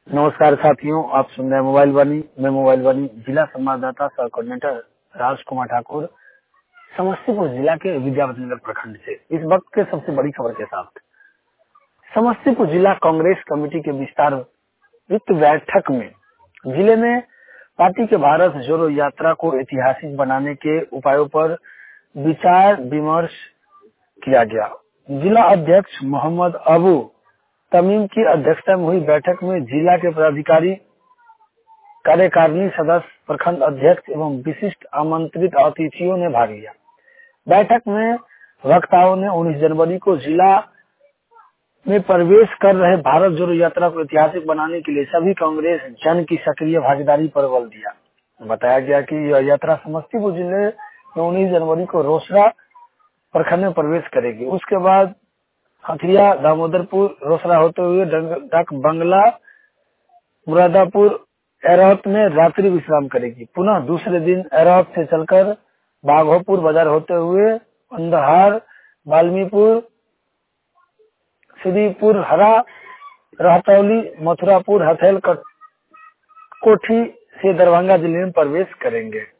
नमस्कार साथियों, आप सुन रहे हैं मोबाइल वाणी। मैं मोबाइल वाणी जिला संवाददाता सह कोऑर्डिनेटर राजकुमार ठाकुर, समस्तीपुर जिला के विद्यापतिनगर प्रखंड से इस वक्त के सबसे बड़ी खबर के साथ। समस्तीपुर जिला कांग्रेस कमेटी के विस्तार बैठक में जिले में पार्टी के भारत जोड़ो यात्रा को ऐतिहासिक बनाने के उपायों पर विचार विमर्श किया गया। जिला अध्यक्ष मोहम्मद अबू तमीम की अध्यक्षता में हुई बैठक में जिला के पदाधिकारी, कार्यकारिणी सदस्य, प्रखंड अध्यक्ष एवं विशिष्ट आमंत्रित अतिथियों ने भाग लिया। बैठक में वक्ताओं ने 19 जनवरी को जिला में प्रवेश कर रहे भारत जोड़ो यात्रा को ऐतिहासिक बनाने के लिए सभी कांग्रेस जन की सक्रिय भागीदारी पर बल दिया। बताया गया कि यह यात्रा समस्तीपुर जिले में 19 जनवरी को रोसड़ा प्रखंड में प्रवेश करेगी। उसके बाद हथिया, दामोदरपुर, रोसड़ा होते हुए डाक बंगला, मुरादापुर, एरौत में रात्रि विश्राम करेगी। पुनः दूसरे दिन एरौत से चलकर बाघोपुर बाजार होते हुए अंधहार, वाल्मीपुर, श्रीपुर हरा, रहतौली, मथुरापुर, हथेल कोठी से दरभंगा जिले में प्रवेश करेंगे।